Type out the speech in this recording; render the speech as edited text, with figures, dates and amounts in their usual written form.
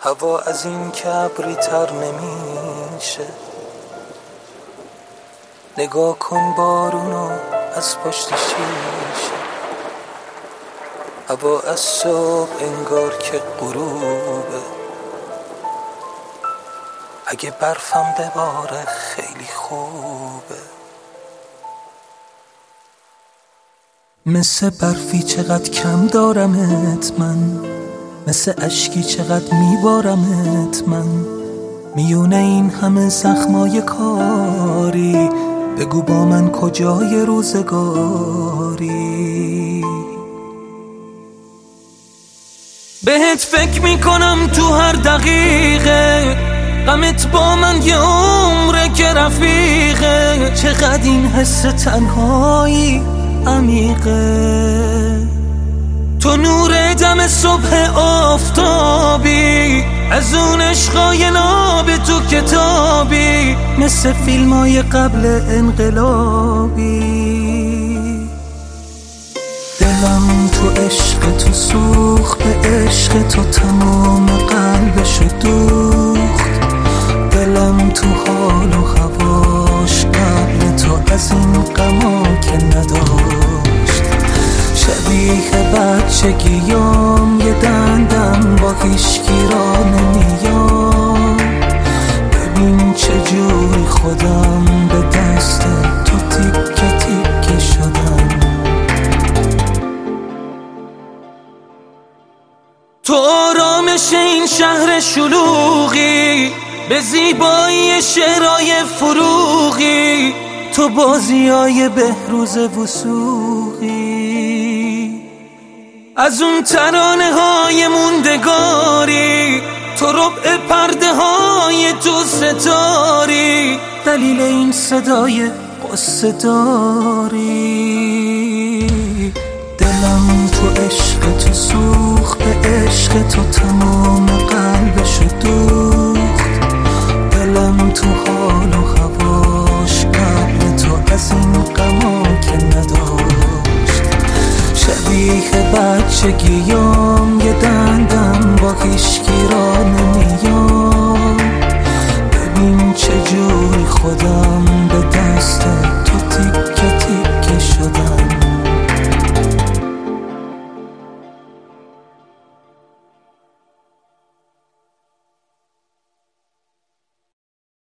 هوا از این کبری تر نمیشه. نگاه کن بارونو از پشت شیشه. هوا از صبح انگار که غروبه. اگه برفم بباره خیلی خوبه. مثل برفی چقدر کم دارمت من، مثل اشکی چقدر میبارمت من. میونه این همه زخمای کاری، بگو با من کجای روزگاری. بهت فکر میکنم تو هر دقیقه، غمت با من یه عمره که رفیقه. چقدر این حس تنهایی عمیقه. تو نور دم صبح آفتابی، از اون عشقای ناب تو کتابی، مثل فیلمای قبل انقلابی. دلم تو عشق تو سوخت، به عشق تو تمام قلبشو دوخت. دلم تو حال و هواش قبل تو از این غما که نداشت. شبیه بچگیام یه دندم با هیچکی را نمیام. ببین چجوری خودم به دست تو تیکه تیکه شدم. تو آرامش این شهر شلوغی، به زیبایی شعرهای فروغی، تو بازیای بهروز وثوقی. از اون ترانه های موندگاری، تو ربع پرده های تو ستاری، دلیل این صدای قصه داری. دلم تو عشق تو سوخت، به عشق تو تمام قلبشو دوخت. دلم تو حال و هواش قبل تو از این غما که نداشت. شبیه بچگیام یه دندم با هیچکی را نمیام. ببین چجوری خودم